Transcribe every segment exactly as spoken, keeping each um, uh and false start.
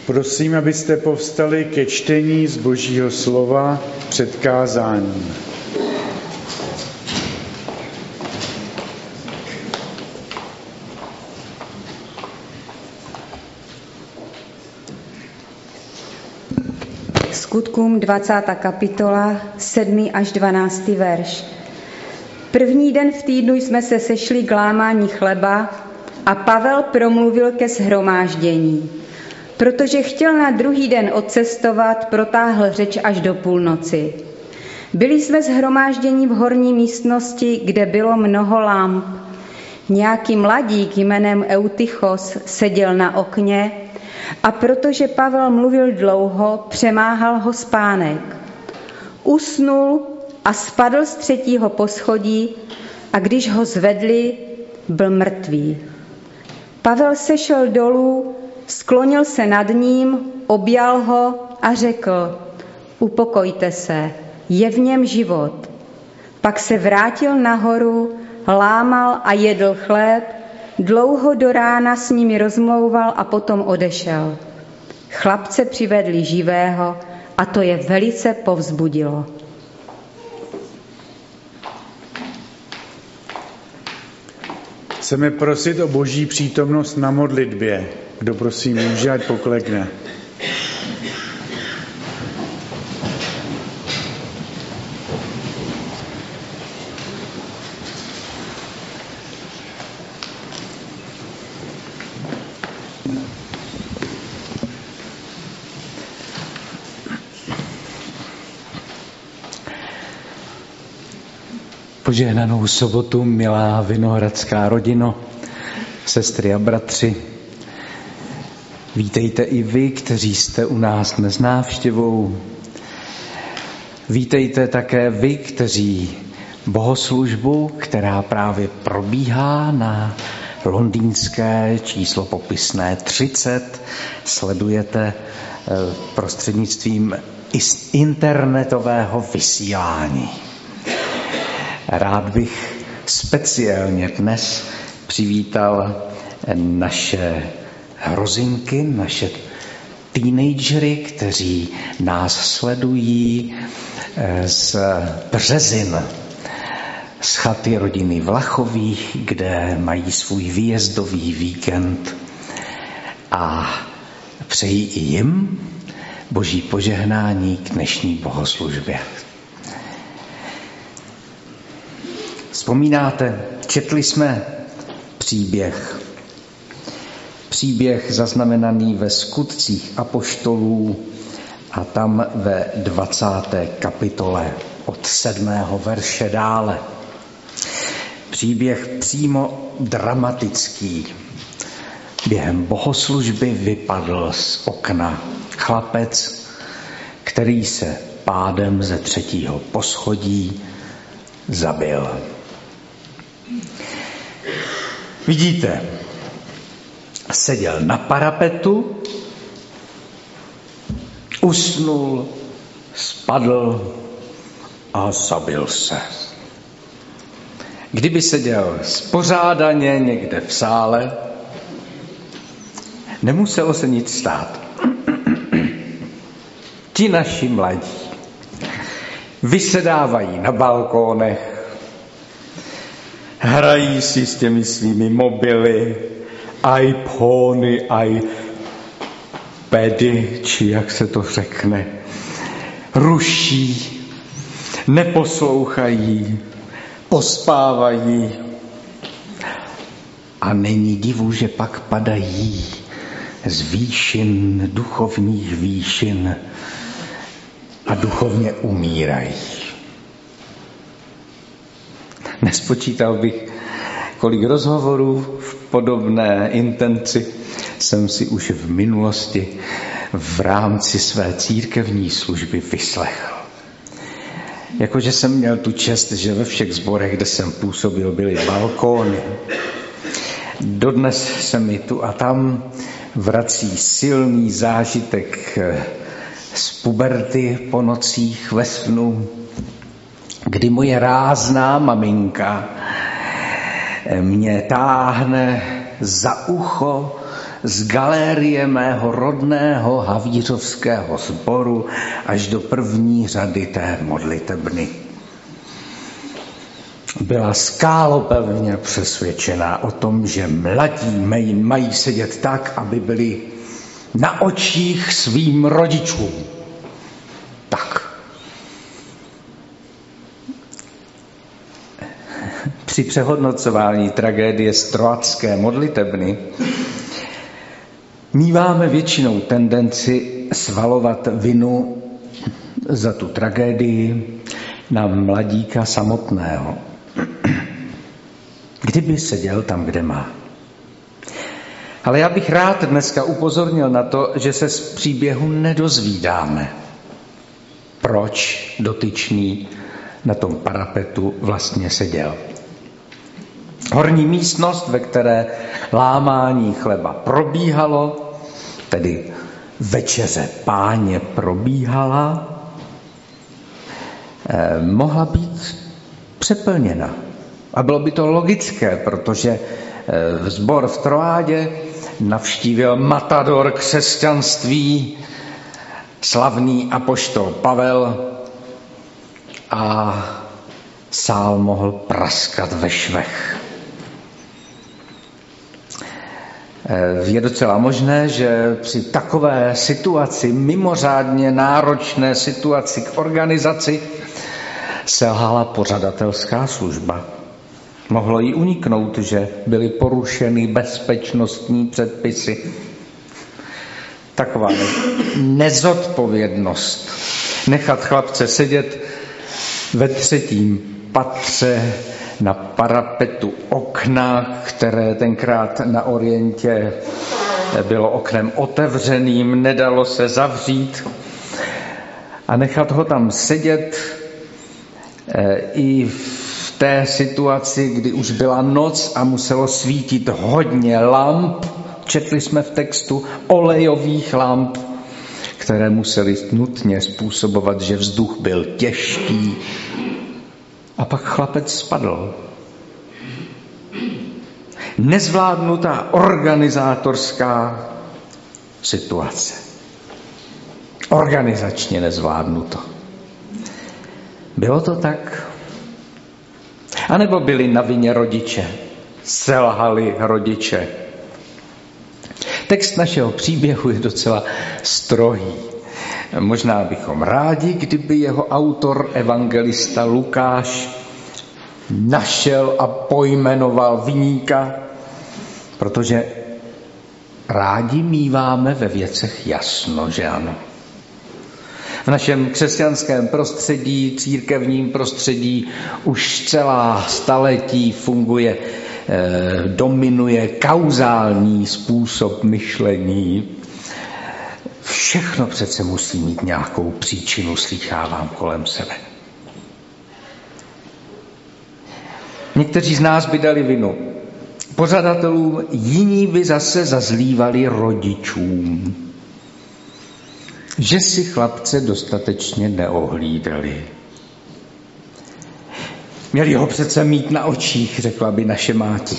Prosím, abyste povstali ke čtení z Božího slova před kázáním. Skutkům dvacátá kapitola, sedmý až dvanáctý verš. První den v týdnu jsme se sešli k lámání chleba a Pavel promluvil ke shromáždění. Protože chtěl na druhý den odcestovat, protáhl řeč až do půlnoci. Byli jsme shromáždění v horní místnosti, kde bylo mnoho lamp. Nějaký mladík jménem Eutychos seděl na okně a protože Pavel mluvil dlouho, přemáhal ho spánek. Usnul a spadl z třetího poschodí a když ho zvedli, byl mrtvý. Pavel sešel dolů, sklonil se nad ním, objal ho a řekl: upokojte se, je v něm život. Pak se vrátil nahoru, lámal a jedl chléb, dlouho do rána s nimi rozmlouval a potom odešel. Chlapce přivedli živého a to je velice povzbudilo. Chceme prosit o Boží přítomnost na modlitbě. Kdo prosím může, ať poklekne. Požehnanou sobotu, milá vinohradská rodino, sestry a bratři. Vítejte i vy, kteří jste u nás dnes návštěvou. Vítejte také vy, kteří bohoslužbu, která právě probíhá na londýnské číslo popisné třicet, sledujete prostřednictvím internetového vysílání. Rád bych speciálně dnes přivítal naše hrozinky, naše teenagery, kteří nás sledují z Březin, z chaty rodiny Vlachových, kde mají svůj výjezdový víkend, a přeji i jim Boží požehnání k dnešní bohoslužbě. Vzpomínáte, četli jsme příběh. Příběh zaznamenaný ve Skutcích apoštolů a tam ve dvacáté kapitole od sedmého verše dále. Příběh přímo dramatický. Během bohoslužby vypadl z okna chlapec, který se pádem ze třetího poschodí zabil. Vidíte, seděl na parapetu, usnul, spadl a zabil se. Kdyby seděl spořádaně někde v sále, nemuselo se nic stát. Ti naši mladí vysedávají na balkónech, hrají si s těmi svými mobily, iPhony, iPady, či jak se to řekne, ruší, neposlouchají, pospávají. A není divu, že pak padají z výšin, duchovních výšin a duchovně umírají. Nespočítal bych, kolik rozhovorů v podobné intenci jsem si už v minulosti v rámci své církevní služby vyslechl. Jakože jsem měl tu čest, že ve všech sborech, kde jsem působil, byly balkóny. Dodnes se mi tu a tam vrací silný zážitek z puberty po nocích ve snu, kdy moje rázná maminka mě táhne za ucho z galérie mého rodného havířovského sboru až do první řady té modlitebny. Byla skálopevně přesvědčená o tom, že mladí mají sedět tak, aby byli na očích svým rodičům. Tak. Při přehodnocování tragédie z troadské modlitebny míváme většinou tendenci svalovat vinu za tu tragédii na mladíka samotného. Kdyby seděl tam, kde má. Ale já bych rád dneska upozornil na to, že se z příběhu nedozvídáme, proč dotyčný na tom parapetu vlastně seděl. Horní místnost, ve které lámání chleba probíhalo, tedy večeře Páně probíhala, eh, mohla být přeplněna. A bylo by to logické, protože eh, sbor v Troádě navštívil matador křesťanství, slavný apoštol Pavel, a sál mohl praskat ve švech. Je docela možné, že při takové situaci, mimořádně náročné situaci k organizaci, selhala pořadatelská služba. Mohlo jí uniknout, že byly porušeny bezpečnostní předpisy. Taková nezodpovědnost. Nechat chlapce sedět ve třetím patře na parapetu okna, které tenkrát na Orientě bylo oknem otevřeným, nedalo se zavřít, a nechat ho tam sedět i v té situaci, kdy už byla noc a muselo svítit hodně lamp, četli jsme v textu, olejových lamp, které museli nutně způsobovat, že vzduch byl těžký. A pak chlapec spadl. Nezvládnutá organizátorská situace. Organizačně nezvládnuto. Bylo to tak? A nebo byli na vině rodiče? Selhali rodiče? Text našeho příběhu je docela strohý. Možná bychom rádi, kdyby jeho autor, evangelista Lukáš, našel a pojmenoval viníka, protože rádi míváme ve věcech jasno, že ano. V našem křesťanském prostředí, církevním prostředí už celá staletí funguje, eh, dominuje kauzální způsob myšlení. Všechno přece musí mít nějakou příčinu, slýchávám kolem sebe. Někteří z nás by dali vinu pořadatelům, jiní by zase zazlívali rodičům, že si chlapce dostatečně neohlídali. Měli ho přece mít na očích, řekla by naše máti.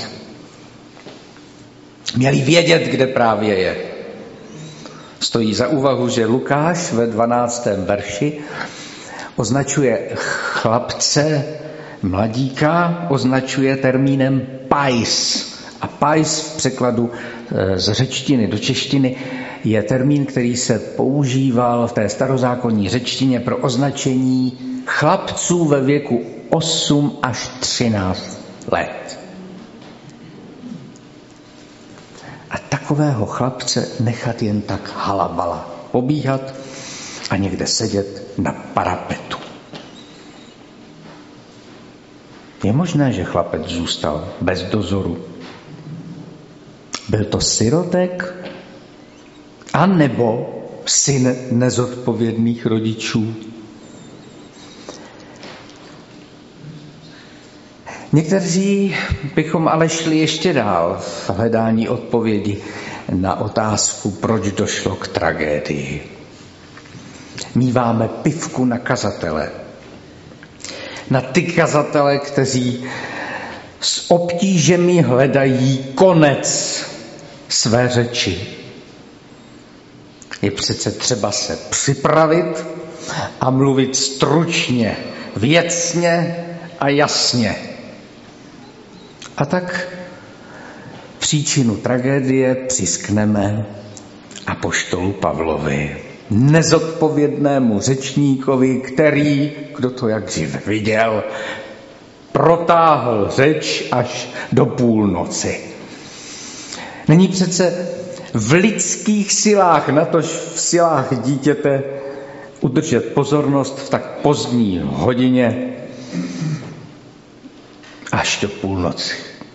Měli vědět, kde právě je. Stojí za úvahu, že Lukáš ve dvanáctém verši označuje chlapce, mladíka, označuje termínem pais. A pais v překladu z řečtiny do češtiny je termín, který se používal v té starozákonní řečtině pro označení chlapců ve věku osm až třináct let. A takového chlapce nechat jen tak halabala pobíhat a někde sedět na parapetu. Je možné, že chlapec zůstal bez dozoru. Byl to sirotek, anebo syn nezodpovědných rodičů. Někteří bychom ale šli ještě dál v hledání odpovědi na otázku, proč došlo k tragédii. Míváme pivku na kazatele. Na ty kazatele, kteří s obtížemi hledají konec své řeči. Je přece třeba se připravit a mluvit stručně, věcně a jasně. A tak příčinu tragédie přiskneme apoštolu Pavlovi, nezodpovědnému řečníkovi, který, kdo to jak živ viděl, protáhl řeč až do půlnoci. Není přece v lidských silách, natož v silách dítěte, udržet pozornost v tak pozdní hodině až do půlnoci.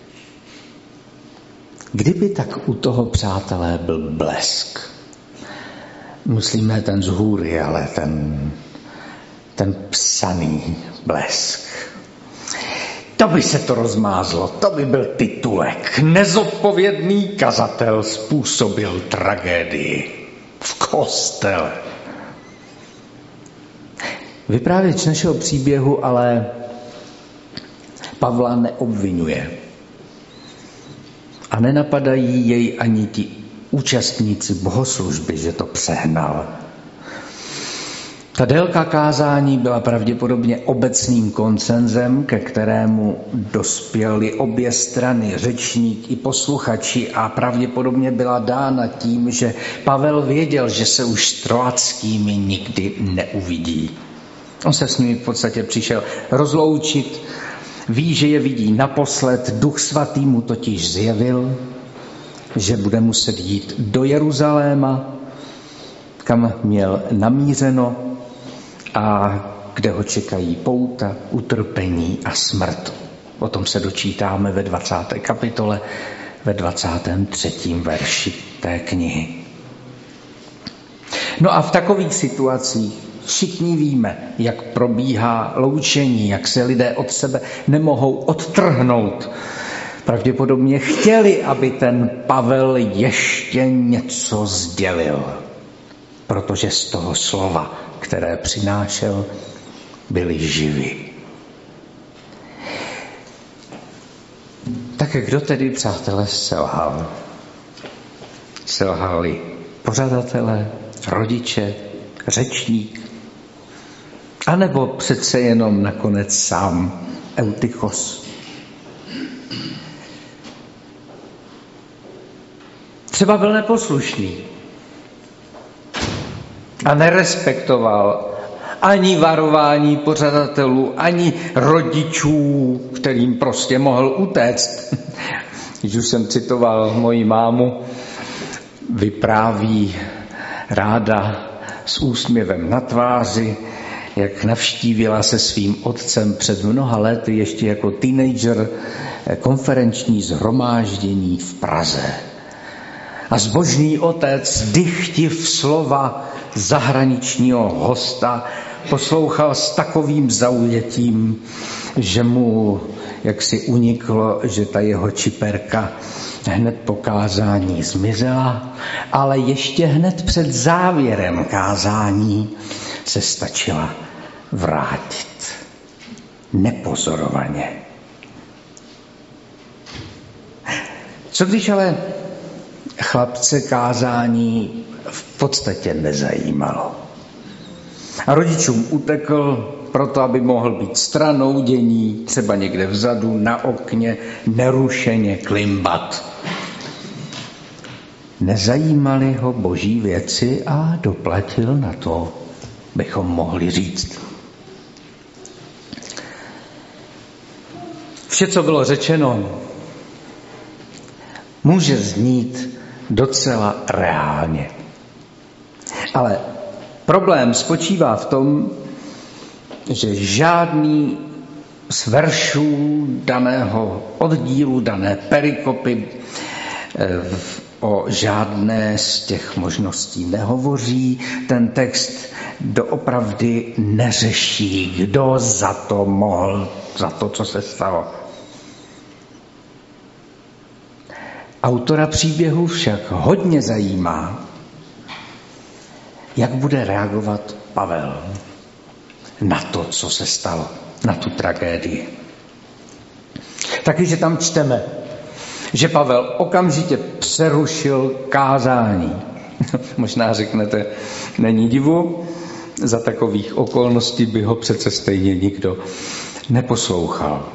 Kdyby tak u toho, přátelé, byl blesk, myslíme ten z hůry, ale ten, ten psaný blesk, to by se to rozmázlo, to by byl titulek. Nezodpovědný kazatel způsobil tragédii v kostele. Vyprávěč našeho příběhu ale Pavla neobvinuje. A nenapadají jej ani ti účastníci bohoslužby, že to přehnal. Ta délka kázání byla pravděpodobně obecným konsenzem, ke kterému dospěly obě strany, řečník i posluchači, a pravděpodobně byla dána tím, že Pavel věděl, že se už s troadskými nikdy neuvidí. On se s nimi v podstatě přišel rozloučit, ví, že je vidí naposled, Duch Svatý mu totiž zjevil, že bude muset jít do Jeruzaléma, kam měl namířeno a kde ho čekají pouta, utrpení a smrt. O tom se dočítáme ve dvacáté kapitole, ve dvacátém třetím verši té knihy. No a v takových situacích všichni víme, jak probíhá loučení, jak se lidé od sebe nemohou odtrhnout. Pravděpodobně chtěli, aby ten Pavel ještě něco sdělil, protože z toho slova, které přinášel, byli živi. Tak kdo tedy, přátelé, selhal? Selhali pořadatelé, rodiče, řečník, anebo přece jenom nakonec sám Eutychos? Třeba byl neposlušný a nerespektoval ani varování pořadatelů, ani rodičů, kterým prostě mohl utéct. Když už jsem citoval moji mámu, vypráví ráda s úsměvem na tváři, jak navštívila se svým otcem před mnoha lety ještě jako teenager konferenční shromáždění v Praze. A zbožný otec, dychtiv slova zahraničního hosta, poslouchal s takovým zaujetím, že mu jaksi uniklo, že ta jeho čiperka hned po kázání zmizela, ale ještě hned před závěrem kázání se stačila vrátit. Nepozorovaně. Co když ale chlapce kázání v podstatě nezajímalo? A rodičům utekl proto, aby mohl být stranou dění, třeba někde vzadu, na okně, nerušeně klimbat. Nezajímaly ho boží věci a doplatil na to, bychom mohli říct. Vše, co bylo řečeno, může znít docela reálně. Ale problém spočívá v tom, že žádný z veršů daného oddílu, dané perikopy o žádné z těch možností nehovoří. Ten text doopravdy neřeší, kdo za to mohl, za to, co se stalo. Autora příběhu však hodně zajímá, jak bude reagovat Pavel na to, co se stalo, na tu tragédii. Taky, že tam čteme, že Pavel okamžitě přerušil kázání. Možná řeknete, není divu, za takových okolností by ho přece stejně nikdo neposlouchal.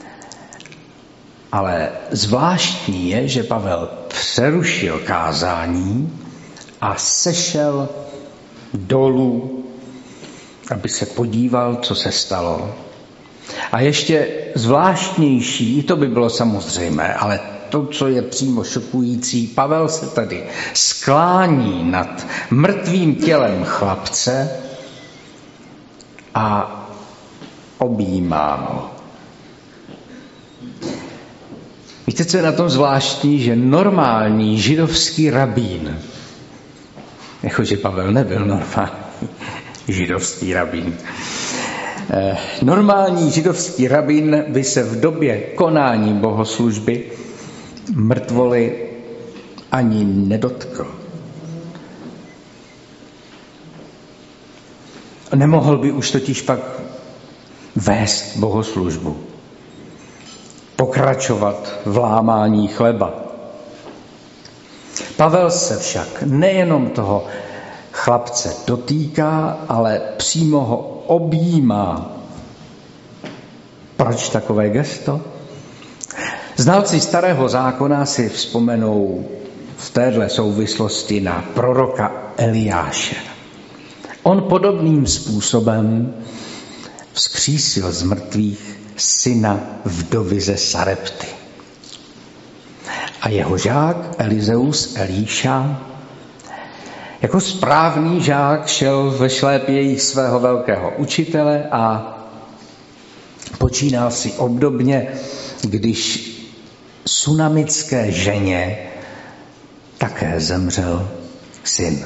Ale zvláštní je, že Pavel přerušil kázání a sešel dolů, aby se podíval, co se stalo. A ještě zvláštnější, i to by bylo samozřejmé, ale to, co je přímo šokující, Pavel se tady sklání nad mrtvým tělem chlapce a objímá ho. Víte, co je na tom zvláštní? Že normální židovský rabín, jakože Pavel nebyl normální židovský rabín, eh, normální židovský rabín by se v době konání bohoslužby mrtvoly ani nedotkl. Nemohl by už totiž pak vést bohoslužbu, pokračovat v lámání chleba. Pavel se však nejenom toho chlapce dotýká, ale přímo ho objímá. Proč takové gesto? Znalci Starého zákona si vzpomenou v téhle souvislosti na proroka Eliáše. On podobným způsobem vzkřísil z mrtvých syna vdovy ze Sarepty. A jeho žák Elizeus Elíša jako správný žák šel ve šlépějích svého velkého učitele a počínal si obdobně, když sunamické ženě také zemřel syn.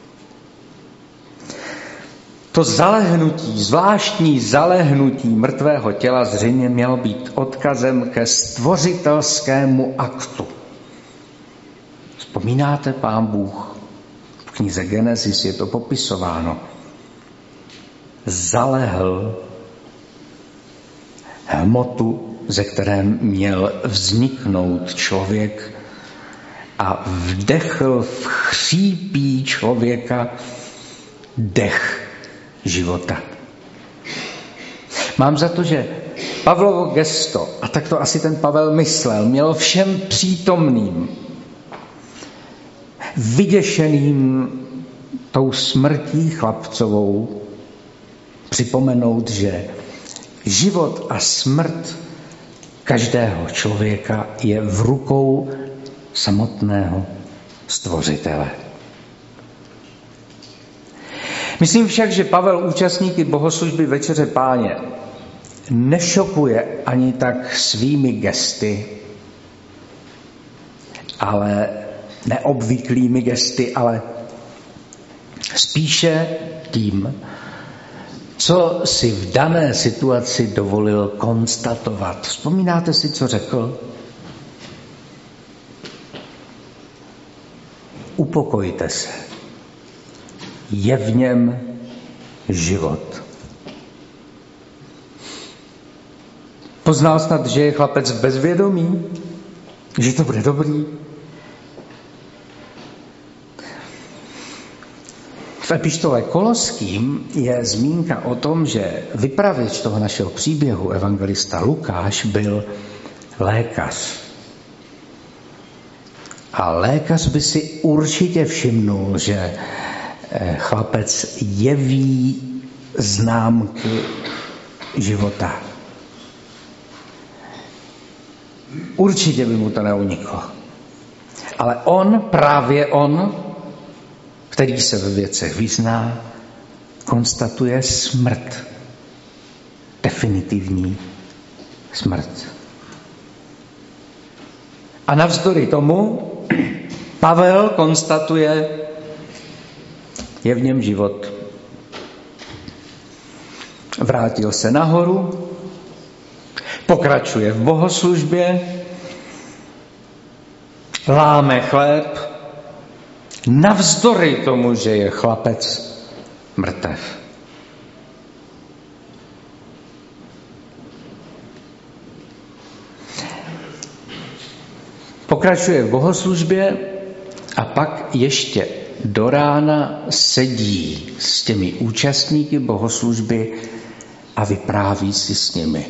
To zalehnutí, zvláštní zalehnutí mrtvého těla zřejmě mělo být odkazem ke stvořitelskému aktu. Vzpomínáte, Pán Bůh, v knize Genesis je to popisováno, zalehl hmotu, ze které měl vzniknout člověk, a vdechl v chřípí člověka dech života. Mám za to, že Pavlovo gesto, a tak to asi ten Pavel myslel, mělo všem přítomným, vyděšeným tou smrtí chlapcovou připomenout, že život a smrt každého člověka je v rukou samotného Stvořitele. Myslím však, že Pavel účastníky bohoslužby Večeře Páně nešokuje ani tak svými gesty, ale neobvyklými gesty, ale spíše tím, co si v dané situaci dovolil konstatovat. Vzpomínáte si, co řekl? Upokojte se. Je v něm život. Poznal snad, že je chlapec v bezvědomí? Že to bude dobrý? V epištole Koloským je zmínka o tom, že vypravěč toho našeho příběhu, evangelista Lukáš, byl lékař. A lékař by si určitě všimnul, že chlapec jeví známky života. Určitě by mu to neuniklo. Ale on, právě on, který se ve věcech vyzná, konstatuje smrt. Definitivní smrt. A navzdory tomu Pavel konstatuje, je v něm život. Vrátil se nahoru, pokračuje v bohoslužbě, láme chléb, navzdory tomu, že je chlapec mrtev. Pokračuje v bohoslužbě a pak ještě do rána sedí s těmi účastníky bohoslužby a vypráví si s nimi.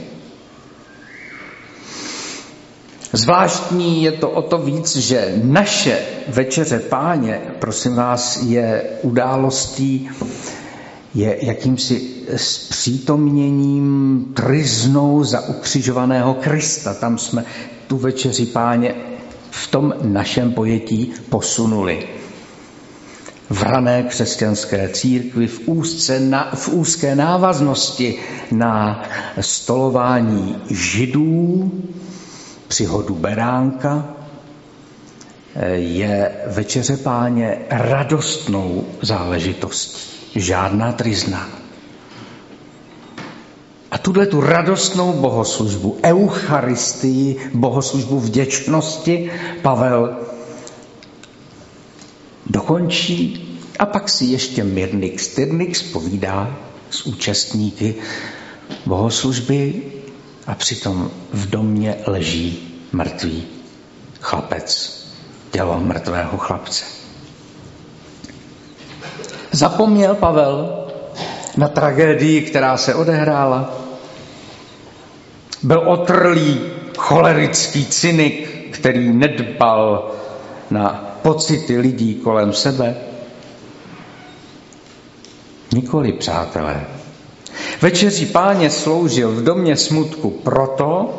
Zvláštní je to o to víc, že naše večeře Páně, prosím vás, je událostí, je jakýmsi zpřítomněním tryznou za ukřižovaného Krista. Tam jsme tu večeři Páně v tom našem pojetí posunuli. V rané křesťanské církvi v, úzce, na, v úzké návaznosti na stolování Židů při hodu beránka je večeře Páně radostnou záležitostí. Žádná tryzna. A tuhle tu radostnou bohoslužbu, eucharistii, bohoslužbu vděčnosti, Pavel dokončí a pak si ještě Myrnix Tyrnix povídá s účastníky bohoslužby a přitom v domě leží mrtvý chlapec, tělo mrtvého chlapce. Zapomněl Pavel na tragédii, která se odehrála. Byl otrlý, cholerický cynik, který nedbal na pocity lidí kolem sebe. Nikoli, přátelé. Večeří Páně sloužil v domě smutku proto,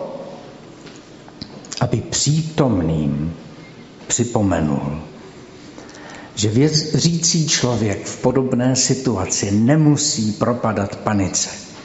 aby přítomným připomenul, že věřící člověk v podobné situaci nemusí propadat panice.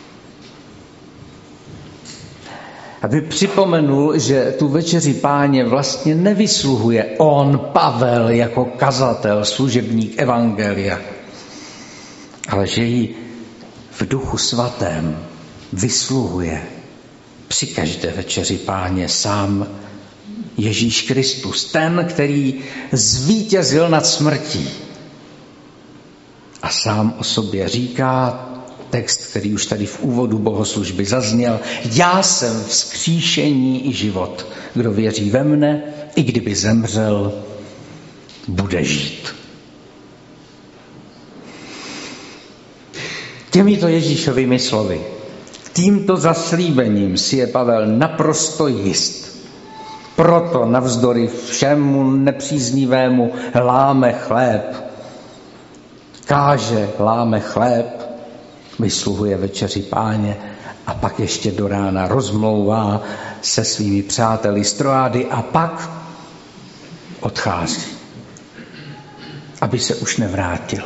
Aby připomenul, že tu večeři Páně vlastně nevysluhuje on, Pavel, jako kazatel, služebník evangelia, ale že ji v Duchu Svatém vysluhuje při každé večeři Páně sám Ježíš Kristus, ten, který zvítězil nad smrtí. A sám o sobě říká, text, který už tady v úvodu bohoslužby zazněl, já jsem vzkříšení i život. Kdo věří ve mne, i kdyby zemřel, bude žít. Těmito Ježíšovými slovy, tímto zaslíbením si je Pavel naprosto jist. Proto navzdory všemu nepříznivému láme chléb, káže, láme chléb, vysluhuje večeři Páně a pak ještě do rána rozmlouvá se svými přáteli z Troády a pak odchází, aby se už nevrátil.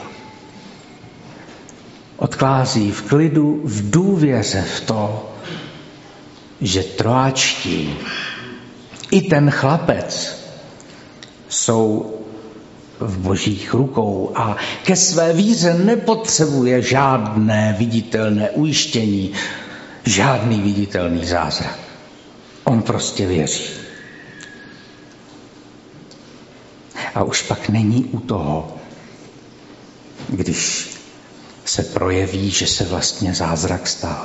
Odchází v klidu, v důvěře v to, že Troáčtí i ten chlapec jsou v Božích rukou a ke své víře nepotřebuje žádné viditelné ujištění, žádný viditelný zázrak. On prostě věří. A už pak není u toho, když se projeví, že se vlastně zázrak stal.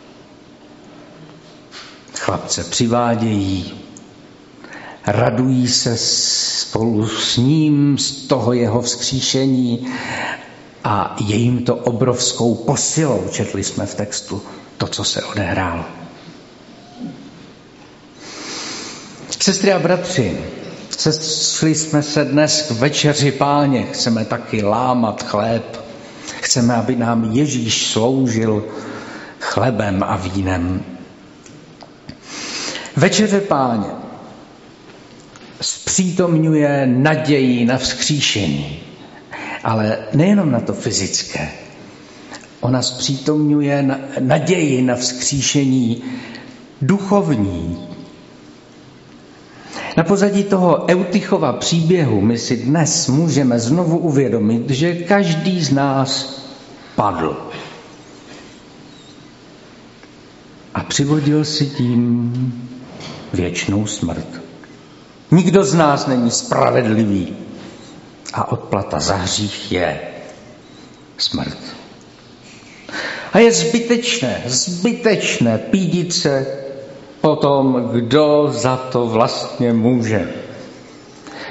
Chlapce přivádějí, radují se spolu s ním z toho jeho vzkříšení a je jim to obrovskou posilou. Četli jsme v textu to, co se odehrálo. Sestry a bratři, sešli jsme se dnes k večeři Páně. Chceme taky lámat chléb. Chceme, aby nám Ježíš sloužil chlebem a vínem. Večeře Páně zpřítomňuje naději na vzkříšení, ale nejenom na to fyzické. Ona zpřítomňuje naději na vzkříšení duchovní. Na pozadí toho Eutychova příběhu my si dnes můžeme znovu uvědomit, že každý z nás padl. A přivodil si tím věčnou smrt. Nikdo z nás není spravedlivý a odplata za hřích je smrt. A je zbytečné, zbytečné pídit se po tom, kdo za to vlastně může.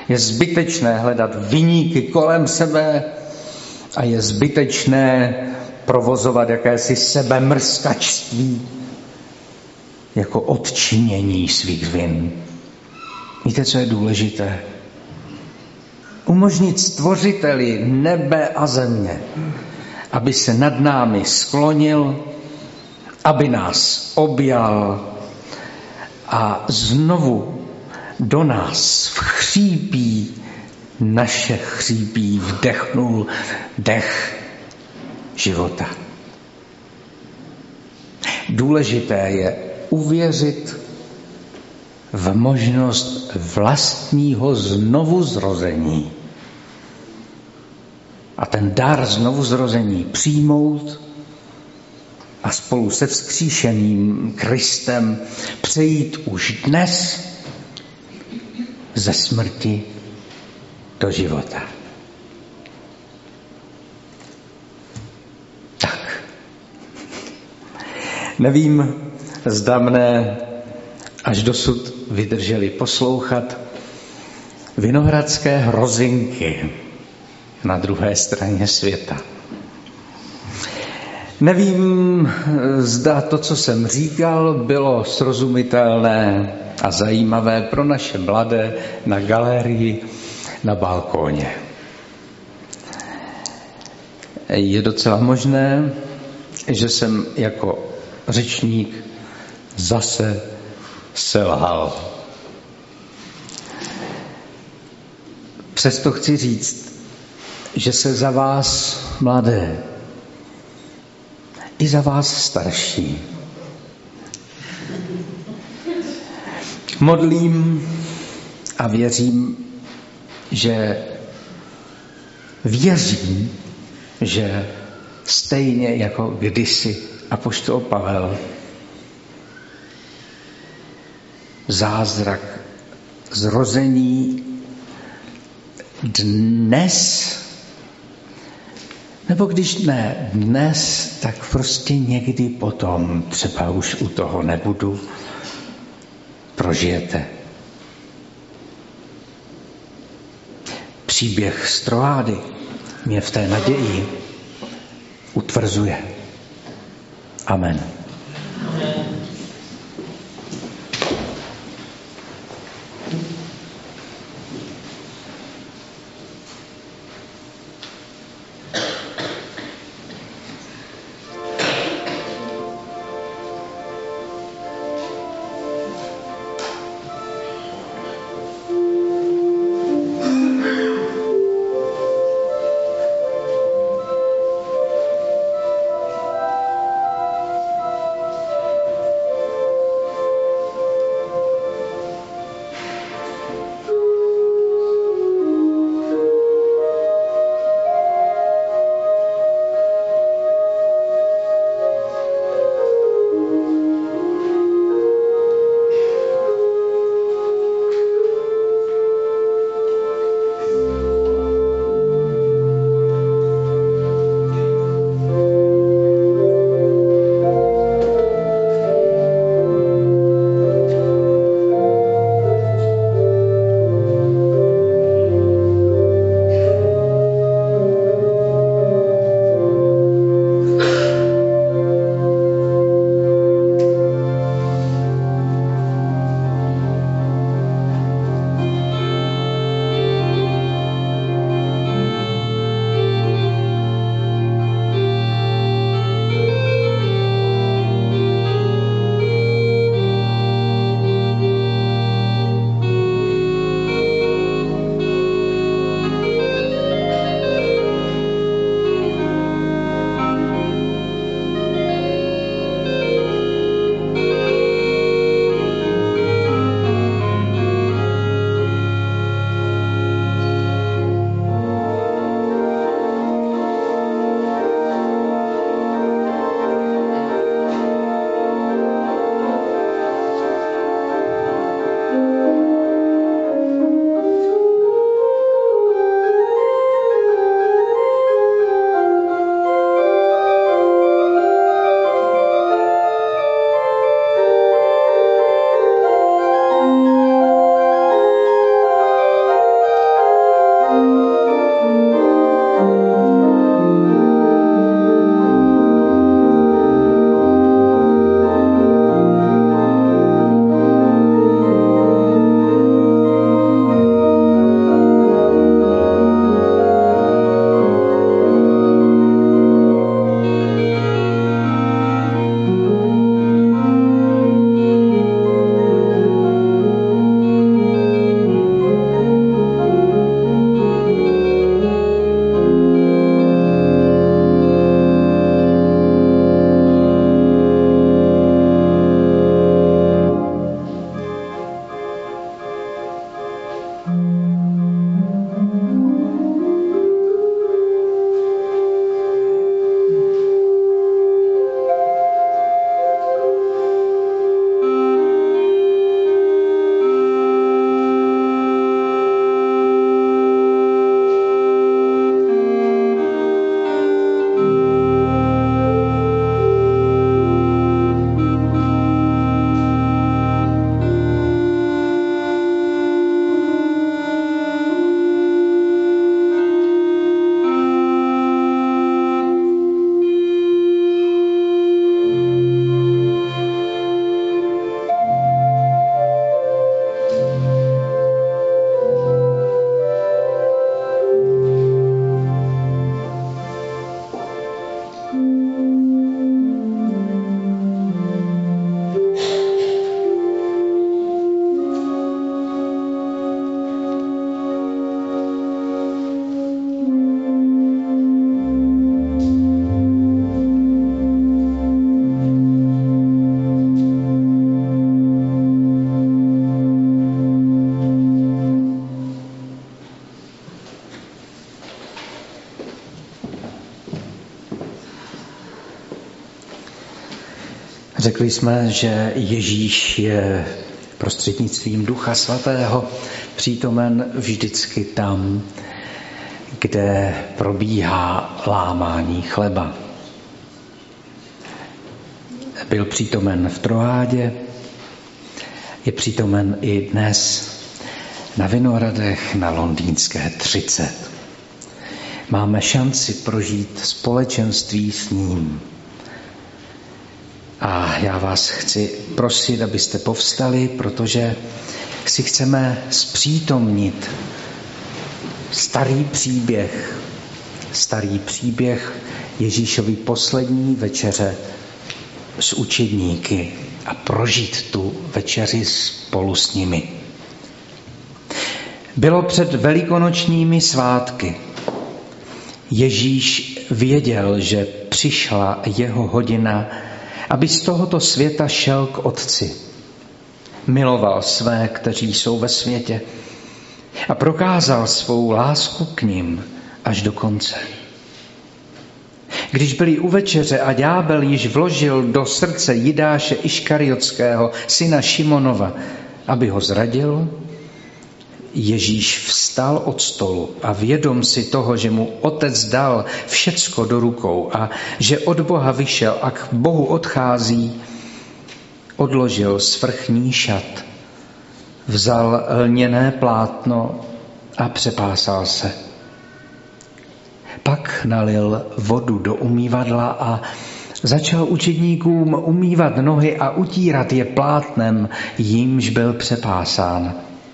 Je zbytečné hledat viníky kolem sebe a je zbytečné provozovat jakési sebemrskačství jako odčinění svých vin. Víte, co je důležité? Umožnit Stvořiteli nebe a země, aby se nad námi sklonil, aby nás objal a znovu do nás v chřípí naše chřípí vdechnul dech života. Důležité je uvěřit v možnost vlastního znovuzrození a ten dar znovuzrození přijmout a spolu se vzkříšeným Kristem přejít už dnes ze smrti do života. Tak. Nevím, zda mne až dosud vydrželi poslouchat vinohradské hrozinky na druhé straně světa. Nevím, zda to, co jsem říkal, bylo srozumitelné a zajímavé pro naše mladé na galerii na balkóně. Je docela možné, že jsem jako řečník zase selhal. Přesto chci říct, že se za vás, mladé, i za vás starší, modlím a věřím, že věřím, že stejně jako kdysi apoštol Pavel zázrak zrození dnes, nebo když ne dnes, tak prostě někdy potom, třeba už u toho nebudu, prožijete. Příběh z Troády mě v té naději utvrzuje. Amen. Řekli jsme, že Ježíš je prostřednictvím Ducha Svatého přítomen vždycky tam, kde probíhá lámání chleba. Byl přítomen v Troádě, je přítomen i dnes na Vinohradech na Londýnské třicet. Máme šanci prožít společenství s ním. A já vás chci prosit, abyste povstali, protože si chceme zpřítomnit starý příběh, starý příběh Ježíšovy poslední večeře s učedníky a prožít tu večeři spolu s nimi. Bylo před velikonočními svátky. Ježíš věděl, že přišla jeho hodina, aby z tohoto světa šel k Otci. Miloval své, kteří jsou ve světě, a prokázal svou lásku k nim až do konce. Když byli u večeře a ďábel již vložil do srdce Jidáše Iškariotského, syna Šimonova, aby ho zradil, Ježíš vstal od stolu a vědom si toho, že mu Otec dal všecko do rukou a že od Boha vyšel a k Bohu odchází, odložil svrchní šat, vzal lněné plátno a přepásal se. Pak nalil vodu do umývadla a začal učedníkům umývat nohy a utírat je plátnem, jímž byl přepásán.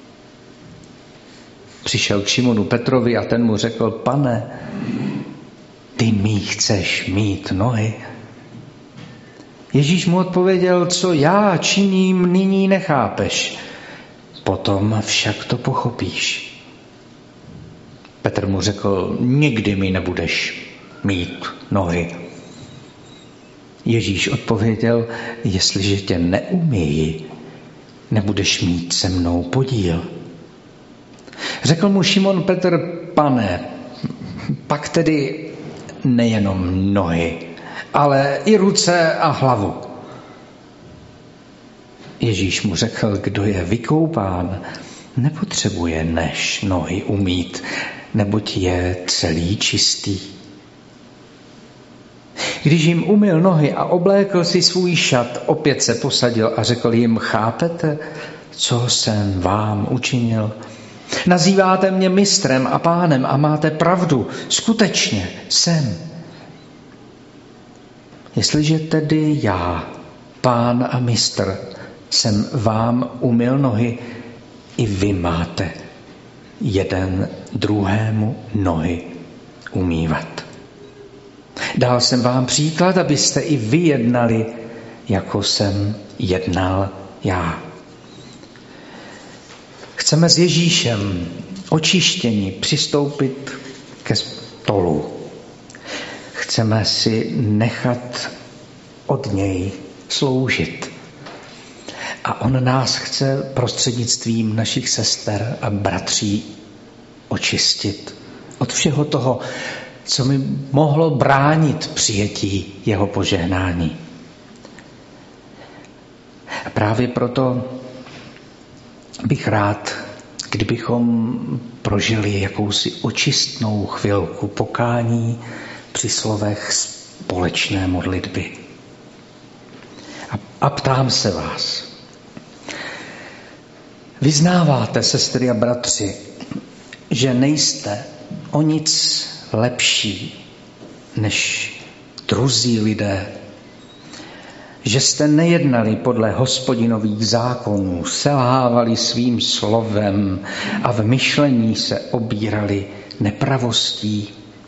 Přišel k Šimonu Petrovi a ten mu řekl: Pane, ty mi chceš mít nohy? Ježíš mu odpověděl: co já činím, nyní nechápeš, potom však to pochopíš. Petr mu řekl: nikdy mi nebudeš mít nohy. Ježíš odpověděl: jestliže tě neumyji, nebudeš mít se mnou podíl. Řekl mu Šimon Petr: Pane, pak tedy nejenom nohy, ale i ruce a hlavu. Ježíš mu řekl: kdo je vykoupán, nepotřebuje než nohy umýt, neboť je celý čistý. Když jim umyl nohy a oblékl si svůj šat, opět se posadil a řekl jim: chápete, co jsem vám učinil? Nazýváte mě mistrem a pánem a máte pravdu. Skutečně jsem. Jestliže tedy já, pán a mistr, jsem vám umyl nohy, i vy máte jeden druhému nohy umývat. Dal jsem vám příklad, abyste i vy jednali, jako jsem jednal já. Chceme s Ježíšem očištěni přistoupit ke stolu. Chceme si nechat od něj sloužit. A on nás chce prostřednictvím našich sester a bratří očistit od všeho toho, co mi mohlo bránit přijetí jeho požehnání. A právě proto bych rád, kdybychom prožili jakousi očistnou chvilku pokání při slovech společné modlitby. A, a ptám se vás, vyznáváte, sestry a bratři, že nejste o nic lepší než druzí lidé, že jste nejednali podle Hospodinových zákonů, selhávali svým slovem a v myšlení se obírali nepravostí?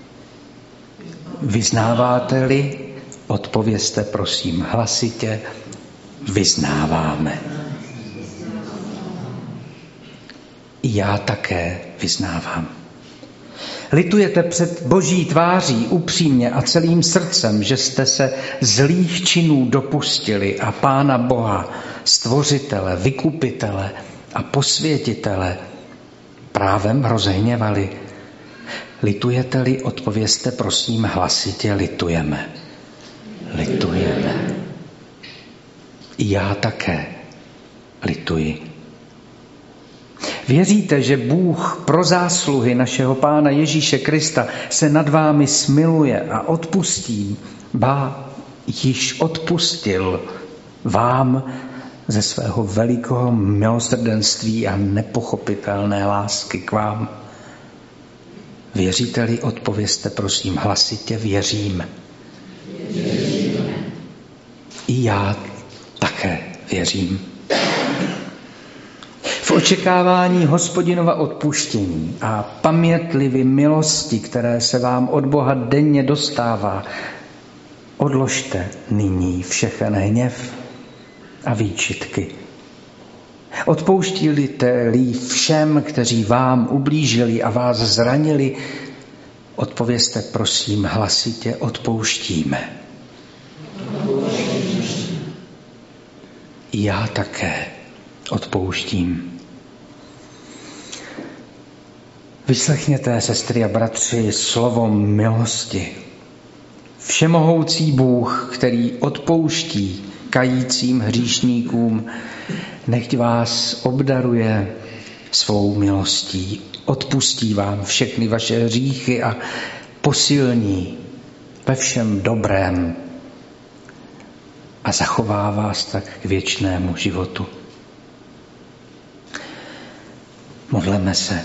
Vyznáváte-li? Odpovězte prosím hlasitě, vyznáváme. I já také vyznávám. Litujete před Boží tváří upřímně a celým srdcem, že jste se zlých činů dopustili a Pána Boha, stvořitele, vykupitele a posvětitele právem rozhněvali. Litujete-li, odpovězte prosím hlasitě, litujeme. Litujeme. I já také lituji. Věříte, že Bůh pro zásluhy našeho Pána Ježíše Krista se nad vámi smiluje a odpustí, ba již odpustil vám ze svého velikého milosrdenství a nepochopitelné lásky k vám? Věříte-li, odpovězte prosím hlasitě, věřím. Věřím. I já také věřím. V očekávání Hospodinova odpuštění a pamětlivé milosti, které se vám od Boha denně dostává, odložte nyní všechen hněv a výčitky. Odpouštíte-li všem, kteří vám ublížili a vás zranili, odpovězte prosím hlasitě, odpouštíme. Já také odpouštím. Vyslechněte, sestry a bratři, slovo milosti. Všemohoucí Bůh, který odpouští kajícím hříšníkům, nechť vás obdaruje svou milostí, odpustí vám všechny vaše hříchy a posilní ve všem dobrém a zachová vás tak k věčnému životu. Modleme se.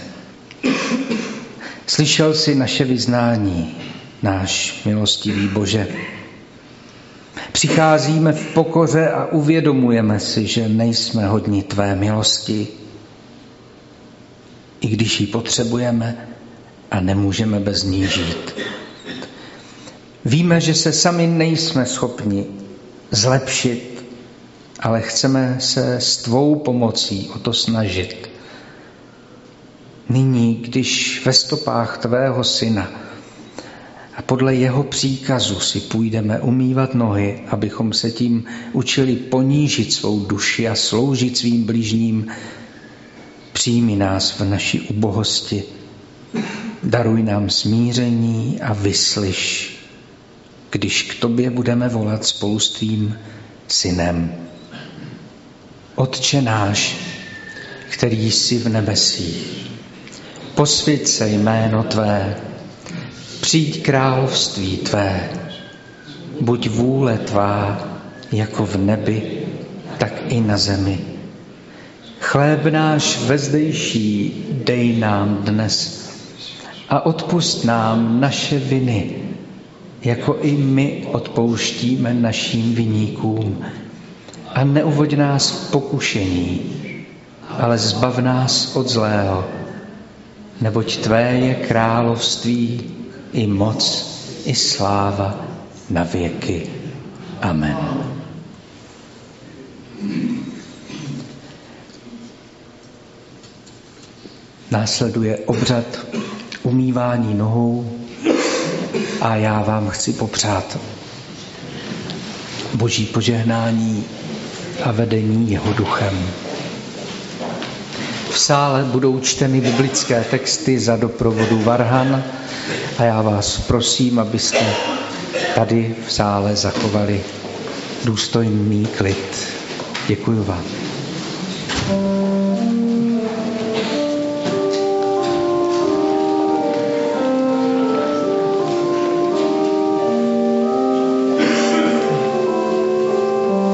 Slyšel jsi naše vyznání, náš milostivý Bože. Přicházíme v pokoře a uvědomujeme si, že nejsme hodni tvé milosti, i když ji potřebujeme a nemůžeme bez ní žít. Víme, že se sami nejsme schopni zlepšit, ale chceme se s tvou pomocí o to snažit. Nyní, když ve stopách tvého syna a podle jeho příkazu si půjdeme umývat nohy, abychom se tím učili ponížit svou duši a sloužit svým bližním, přijmi nás v naší ubohosti, daruj nám smíření a vyslyš, když k tobě budeme volat spolu s tvým synem. Otče náš, který jsi v nebesích, posvěť se jméno tvé, přijď království tvé, buď vůle tvá jako v nebi, tak i na zemi. Chléb náš vezdejší dej nám dnes a odpusť nám naše viny, jako i my odpouštíme našim viníkům. A neuvoď nás v pokušení, ale zbav nás od zlého, neboť tvé je království i moc, i sláva na věky. Amen. Následuje obřad umývání nohou a já vám chci popřát Boží požehnání a vedení jeho duchem. V sále budou čteny biblické texty za doprovodu varhan a já vás prosím, abyste tady v sále zachovali důstojný klid. Děkuji vám.